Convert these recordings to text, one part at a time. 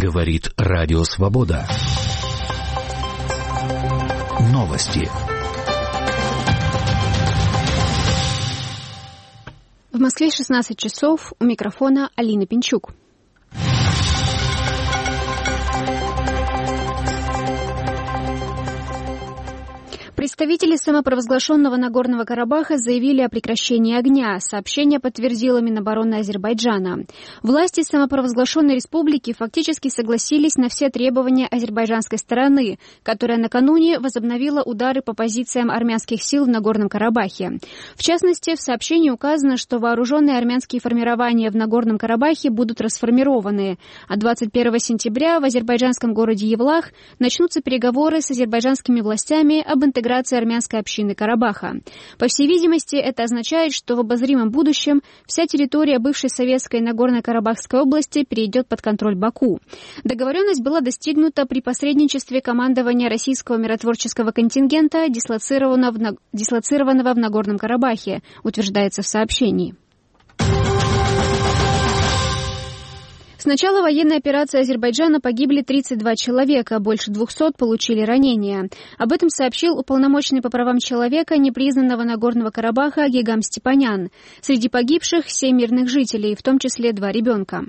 Говорит Радио Свобода. Новости. В Москве 16 часов. У микрофона Алина Пинчук. Представители самопровозглашенного Нагорного Карабаха заявили о прекращении огня. Сообщение подтвердило Минобороны Азербайджана. Власти самопровозглашенной республики фактически согласились на все требования азербайджанской стороны, которая накануне возобновила удары по позициям армянских сил в Нагорном Карабахе. В частности, в сообщении указано, что вооруженные армянские формирования в Нагорном Карабахе будут расформированы. А 21 сентября в азербайджанском городе Евлах начнутся переговоры с азербайджанскими властями об интеграции армянской общины Карабаха. По всей видимости, это означает, что в обозримом будущем вся территория бывшей советской Нагорно-Карабахской области перейдет под контроль Баку. Договоренность была достигнута при посредничестве командования российского миротворческого контингента, дислоцированного в Нагорном Карабахе, утверждается в сообщении. С начала военной операции Азербайджана погибли 32 человека, больше 200 получили ранения. Об этом сообщил уполномоченный по правам человека непризнанного Нагорного Карабаха Гегам Степанян. Среди погибших 7 мирных жителей, в том числе 2 ребенка.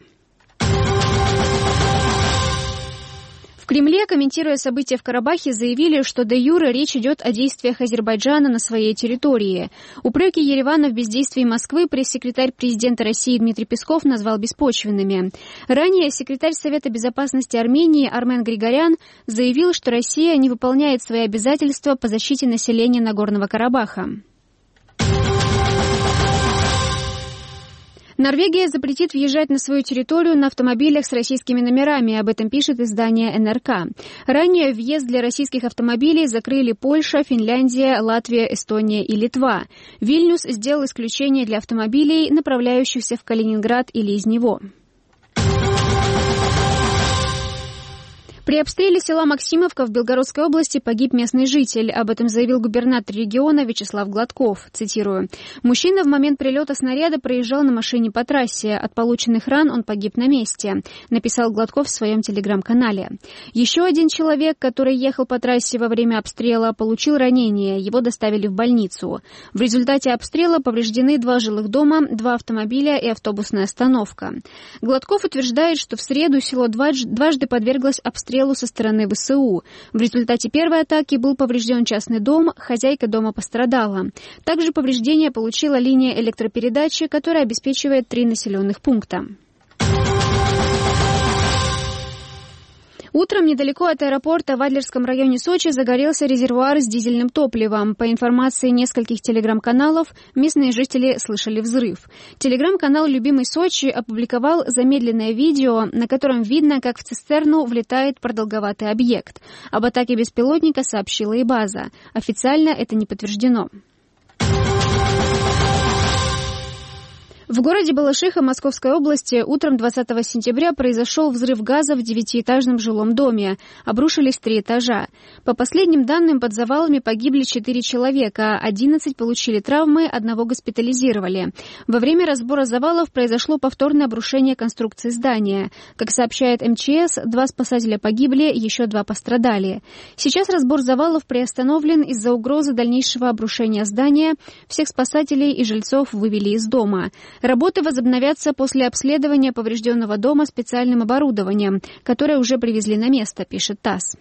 В Кремле, комментируя события в Карабахе, заявили, что де-юре речь идет о действиях Азербайджана на своей территории. Упреки Еревана в бездействии Москвы пресс-секретарь президента России Дмитрий Песков назвал беспочвенными. Ранее секретарь Совета безопасности Армении Армен Григорян заявил, что Россия не выполняет свои обязательства по защите населения Нагорного Карабаха. Норвегия запретит въезжать на свою территорию на автомобилях с российскими номерами, об этом пишет издание НРК. Ранее въезд для российских автомобилей закрыли Польша, Финляндия, Латвия, Эстония и Литва. Вильнюс сделал исключение для автомобилей, направляющихся в Калининград или из него. При обстреле села Максимовка в Белгородской области погиб местный житель. Об этом заявил губернатор региона Вячеслав Гладков. Цитирую. «Мужчина в момент прилета снаряда проезжал на машине по трассе. От полученных ран он погиб на месте», написал Гладков в своем телеграм-канале. Еще один человек, который ехал по трассе во время обстрела, получил ранение. Его доставили в больницу. В результате обстрела повреждены 2 жилых дома, 2 автомобиля и автобусная остановка. Гладков утверждает, что в среду село дважды подверглось обстрелу со стороны ВСУ. В результате первой атаки был поврежден частный дом, хозяйка дома пострадала. Также повреждения получила линия электропередачи, которая обеспечивает 3 населенных пункта. Утром недалеко от аэропорта в Адлерском районе Сочи загорелся резервуар с дизельным топливом. По информации нескольких телеграм-каналов, местные жители слышали взрыв. Телеграм-канал «Любимый Сочи» опубликовал замедленное видео, на котором видно, как в цистерну влетает продолговатый объект. Об атаке беспилотника сообщила и база. Официально это не подтверждено. В городе Балашиха Московской области утром 20 сентября произошел взрыв газа в 9-этажном жилом доме. Обрушились 3 этажа. По последним данным, под завалами погибли 4 человека, 11 получили травмы, 1 госпитализировали. Во время разбора завалов произошло повторное обрушение конструкции здания. Как сообщает МЧС, 2 спасателя погибли, еще 2 пострадали. Сейчас разбор завалов приостановлен из-за угрозы дальнейшего обрушения здания. Всех спасателей и жильцов вывели из дома. Работы возобновятся после обследования поврежденного дома специальным оборудованием, которое уже привезли на место, пишет ТАСС.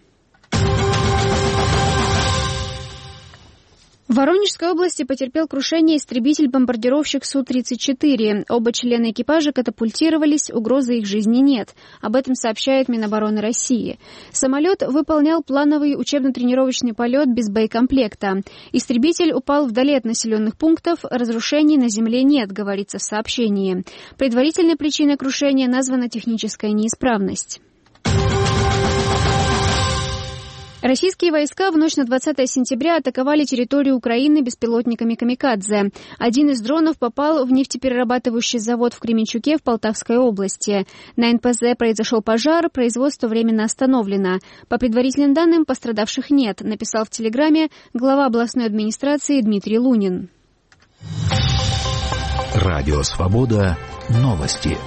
В Воронежской области потерпел крушение истребитель-бомбардировщик Су-34. Оба члена экипажа катапультировались, угрозы их жизни нет. Об этом сообщает Минобороны России. Самолет выполнял плановый учебно-тренировочный полет без боекомплекта. Истребитель упал вдали от населенных пунктов, разрушений на земле нет, говорится в сообщении. Предварительной причиной крушения названа техническая неисправность. Российские войска в ночь на 20 сентября атаковали территорию Украины беспилотниками «Камикадзе». Один из дронов попал в нефтеперерабатывающий завод в Кременчуке в Полтавской области. На НПЗ произошел пожар, производство временно остановлено. По предварительным данным, пострадавших нет, написал в Телеграме глава областной администрации Дмитрий Лунин. Радио «Свобода». Новости.